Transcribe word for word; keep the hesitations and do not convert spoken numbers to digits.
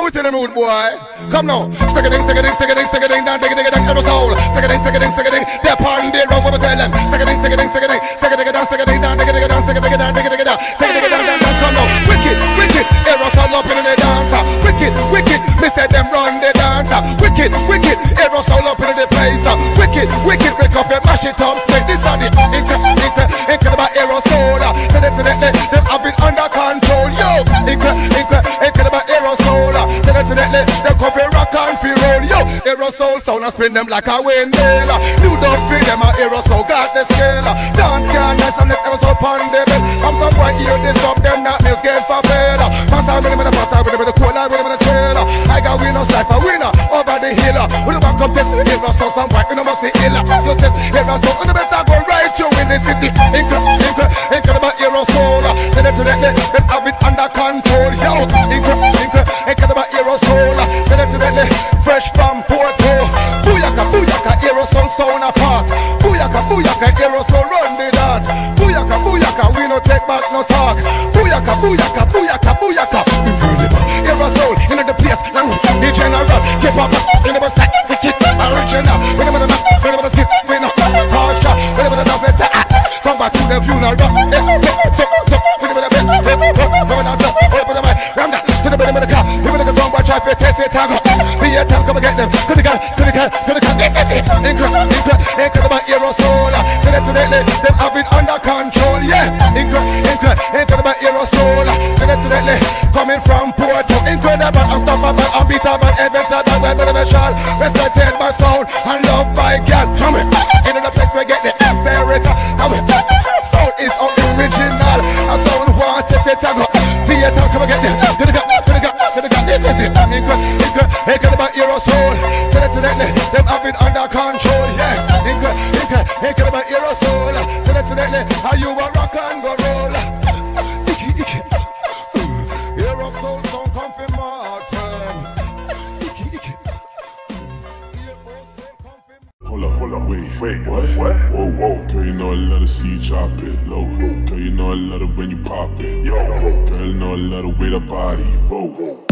we in the mood, boy. Come now. Stick a ding, stick a ding, stick a ding, stick a ding, down, dig a ding, ding, aerosol. Stick a ding, stick a ding, stick a ding. They're on the road, what we tell them. Stick a ding, stick a ding, stick a ding, stick a ding, down, stick a ding, down, dig a ding, down, stick a ding, down, dig a ding, down, stick a ding, down, down, down. Come now. Wicked, wicked, aerosol up in the dancer. Wicked, wicked, me say them run the dancer. Wicked, wicked, aerosol up in the place. Wicked, wicked, break off and mash it up straight. This are the incredible, incredible aerosol. So definitely, them have it under control. Yo, incredible, incredible aerosol. So definitely, them come for rock and fi roll. Yo, aerosol sound and spin them like a windmill. You don't feel them a aerosol got the scale. Dance can dance and the aerosol pan the bell. From some point here, this up them that news get for bed. Pass out with them in the pass out with them in the cold, with them in the trailer. I got winners like a winner over the hill. When you back up test the aerosol, some point you know must see ill. You test aerosol, you better go right through in the city. Incredible, incredible aerosol. So definitely, them have it under control. Yo, incredible, incredible aerosol. So definitely, fresh from Porto. Booyaka, booyaka, aerosol sound a pass. Booyaka, booyaka, aerosol run the dance. Booyaka, booyaka, we no take back no talk. Booyaka, booyaka, booyaka, booyaka. Aerosol in the place, the general. Keep up, in the bus, we keep original. Whenever the map, whenever the skip, we know. Harsha, whenever the dance, come back to the funeral. So, so, whenever the best, whenever the dance, whenever the mic, ram that to the bottom of the car. Whenever the song, watch out for test it, tango. Be a tell, come and get them. To the gun, to the gun, to the gun. This is it. Incredible, incredible aerosol. So definitely, them have it under control. Yeah, incredible, incredible aerosol. So definitely, coming from Porto. Incredible, unstoppable, unbeatable, invincible, well beneficial. Respected by sound and loved by God. Come in, in the place we get the America. Come in, sound is original. I don't want to say tango. Theater, come and get them. To the gun, to the gun, to the gun. This is it. Incredible, incredible aerosol. So definitely, them have it under control. Yeah, incredible, incredible aerosol. So definitely, how you a rock and go roll. Icky, icky. Aerosol sound come from Martin. Icky, icky. Hold up, hold up, wait, wait, what? What? Whoa, whoa. Girl, you know I love to see you drop it low. Girl, you know I love it when you pop it. Yo, girl, you know I love the way the body. Whoa.